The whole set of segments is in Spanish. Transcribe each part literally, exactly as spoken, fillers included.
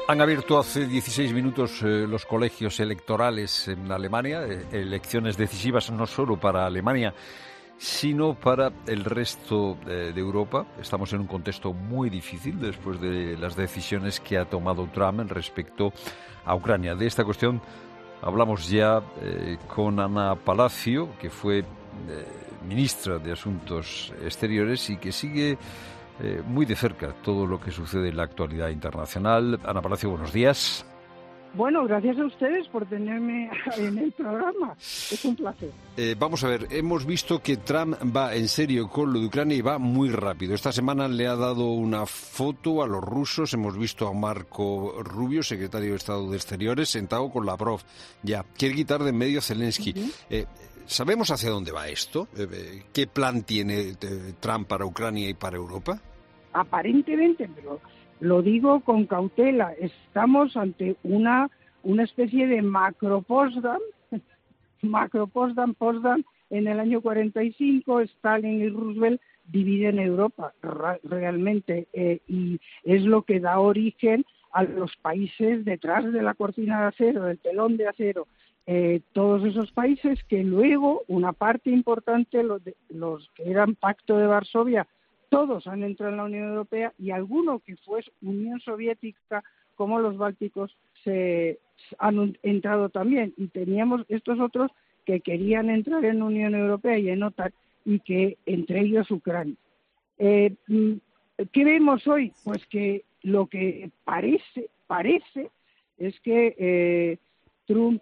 Han abierto hace dieciséis minutos eh, los colegios electorales en Alemania, eh, elecciones decisivas no solo para Alemania, sino para el resto eh, de Europa. Estamos en un contexto muy difícil después de las decisiones que ha tomado Trump en respecto a Ucrania. De esta cuestión hablamos ya eh, con Ana Palacio, que fue eh, ministra de Asuntos Exteriores y que sigue Eh, muy de cerca todo lo que sucede en la actualidad internacional. Ana Palacio, buenos días. Bueno, gracias a ustedes por tenerme en el programa. Es un placer. Eh, vamos a ver, hemos visto que Trump va en serio con lo de Ucrania y va muy rápido. Esta semana le ha dado una foto a los rusos. Hemos visto a Marco Rubio, secretario de Estado de Exteriores, sentado con Lavrov. Ya, quiere quitar de en medio a Zelensky. Uh-huh. Eh, ¿Sabemos hacia dónde va esto? ¿Qué plan tiene Trump para Ucrania y para Europa? Aparentemente, pero lo digo con cautela, estamos ante una, una especie de macro-Potsdam, macro-Potsdam, Potsdam, en el año cuarenta y cinco, Stalin y Roosevelt dividen Europa realmente, eh, y es lo que da origen a los países detrás de la cortina de acero, del telón de acero. Eh, todos esos países que luego, una parte importante, los, de, los que eran Pacto de Varsovia, todos han entrado en la Unión Europea y alguno que fue Unión Soviética, como los bálticos, se han entrado también. Y teníamos estos otros que querían entrar en la Unión Europea y en OTAN, y que entre ellos Ucrania. Eh, ¿Qué vemos hoy? Pues que lo que parece, parece es que eh, Trump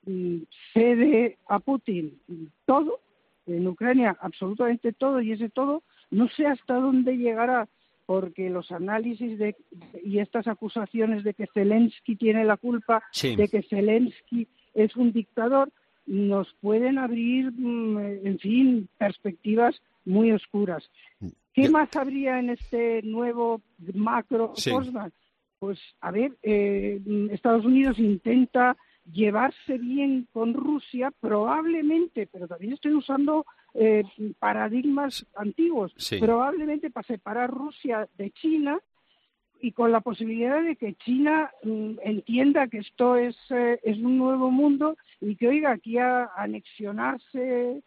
cede a Putin todo, en Ucrania absolutamente todo, y ese todo no sé hasta dónde llegará, porque los análisis de, y estas acusaciones de que Zelensky tiene la culpa, sí. de que Zelensky es un dictador, nos pueden abrir, en fin, perspectivas muy oscuras. ¿Qué yeah. más habría en este nuevo macro sí. Potsdam? Pues, a ver, eh, Estados Unidos intenta llevarse bien con Rusia, probablemente, pero también estoy usando eh, paradigmas antiguos, sí. probablemente para separar Rusia de China, y con la posibilidad de que China mm, entienda que esto es, eh, es un nuevo mundo, y que, oiga, aquí a anexionarse,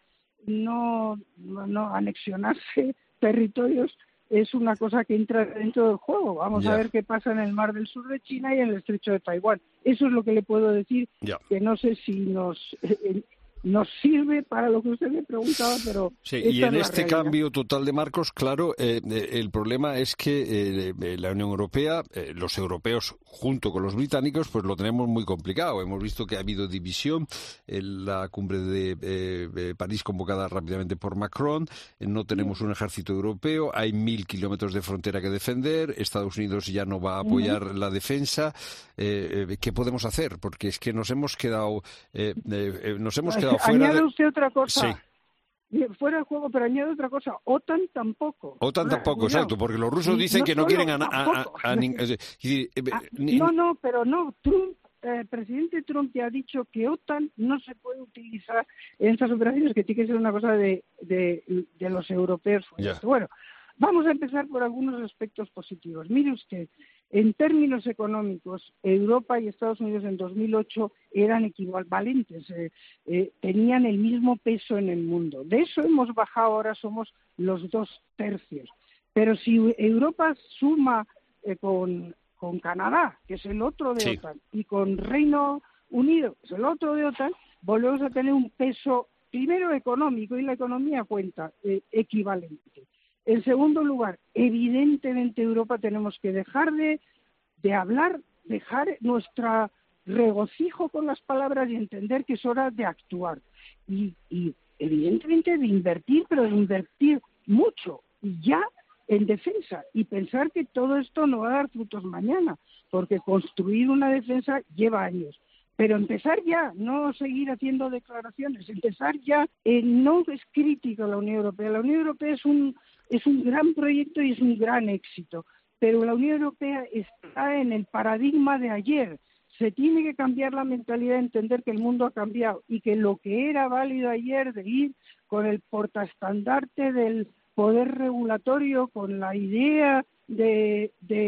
no, no anexionarse territorios es una cosa que entra dentro del juego. Vamos yeah. a ver qué pasa en el Mar del Sur de China y en el Estrecho de Taiwán. Eso es lo que le puedo decir, yeah. que no sé si nos eh, nos sirve para lo que usted me preguntaba, pero... Sí, y en este realidad. Cambio total de marcos, claro, eh, el problema es que eh, la Unión Europea, eh, los europeos junto con los británicos, pues lo tenemos muy complicado. Hemos visto que ha habido división en la cumbre de eh, París convocada rápidamente por Macron, no tenemos un ejército europeo, hay mil kilómetros de frontera que defender, Estados Unidos ya no va a apoyar uh-huh. la defensa. Eh, eh, ¿Qué podemos hacer? Porque es que nos hemos quedado... Eh, eh, nos hemos quedado fuera añade de... usted otra cosa. Sí. Fuera del juego, pero añade otra cosa. OTAN tampoco. OTAN tampoco, Cuidado. Exacto, porque los rusos dicen no que no solo, quieren a... a, a, a, a ni, es decir, ah, no, no, pero no. Trump, el eh, presidente Trump ya ha dicho que OTAN no se puede utilizar en estas operaciones, que tiene que ser una cosa de, de, de los europeos. Yeah. Bueno, vamos a empezar por algunos aspectos positivos. Mire usted, en términos económicos, Europa y Estados Unidos en dos mil ocho eran equivalentes, eh, eh, tenían el mismo peso en el mundo. De eso hemos bajado, ahora somos los dos tercios. Pero si Europa suma eh, con, con Canadá, que es el otro de sí. OTAN, y con Reino Unido, que es el otro de OTAN, volvemos a tener un peso, primero económico, y la economía cuenta, eh, equivalente. En segundo lugar, evidentemente Europa tenemos que dejar de, de hablar, dejar nuestro regocijo con las palabras y entender que es hora de actuar. Y, y evidentemente de invertir, pero de invertir mucho, y ya en defensa, y pensar que todo esto no va a dar frutos mañana, porque construir una defensa lleva años. Pero empezar ya, no seguir haciendo declaraciones, empezar ya, eh, no es crítica la Unión Europea. La Unión Europea es un, es un gran proyecto y es un gran éxito, pero la Unión Europea está en el paradigma de ayer. Se tiene que cambiar la mentalidad, entender que el mundo ha cambiado y que lo que era válido ayer de ir con el portaestandarte del poder regulatorio, con la idea de, de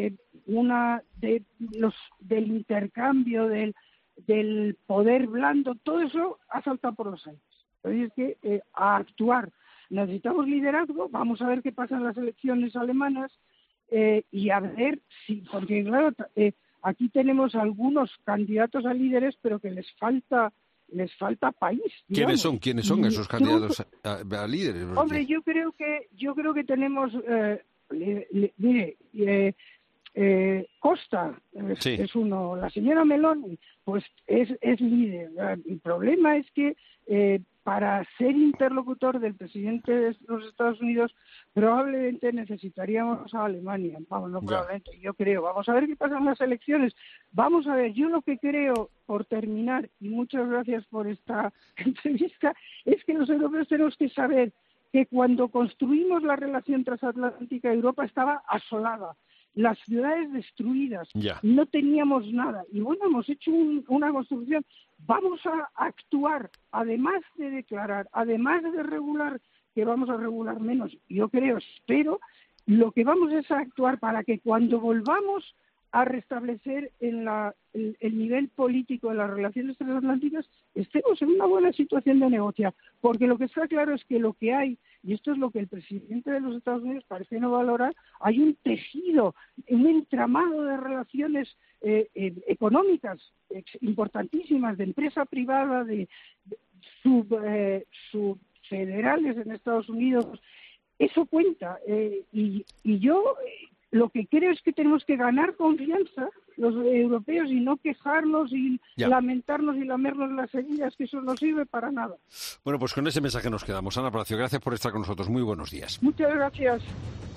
una de los del intercambio, del, del poder blando, todo eso ha saltado por los aires. Entonces es que eh, a actuar. Necesitamos liderazgo, vamos a ver qué pasa en las elecciones alemanas eh, y a ver si, porque claro, eh, aquí tenemos algunos candidatos a líderes, pero que les falta les falta país. Digamos. ¿Quiénes son? ¿Quiénes son esos candidatos a, a, a líderes? Porque... Hombre, yo creo que yo creo que tenemos, eh, le, le, mire, eh, eh, Costa es, sí. es uno, la señora Meloni, pues es es líder. El problema es que eh, para ser interlocutor del presidente de los Estados Unidos probablemente necesitaríamos a Alemania. Vamos, no probablemente, yo creo. Vamos a ver qué pasa en las elecciones. Vamos a ver, yo lo que creo, por terminar, y muchas gracias por esta entrevista, es que los europeos tenemos que saber que cuando construimos la relación transatlántica, Europa estaba asolada. Las ciudades destruidas, ya. no teníamos nada. Y bueno, hemos hecho un, una construcción. Vamos a actuar, además de declarar, además de regular, que vamos a regular menos, yo creo, espero, lo que vamos es a actuar para que cuando volvamos a restablecer en la, el, el nivel político de las relaciones transatlánticas estemos en una buena situación de negociar. Porque lo que está claro es que lo que hay, y esto es lo que el presidente de los Estados Unidos parece no valorar, hay un tejido, un entramado de relaciones eh, eh, económicas eh, importantísimas, de empresa privada, de, de sub, eh, subfederales en Estados Unidos. Eso cuenta. Eh, y, y yo... Eh, Lo que creo es que tenemos que ganar confianza los europeos y no quejarnos y ya. lamentarnos y lamernos las heridas, que eso no sirve para nada. Bueno, pues con ese mensaje nos quedamos. Ana Palacio, gracias por estar con nosotros. Muy buenos días. Muchas gracias.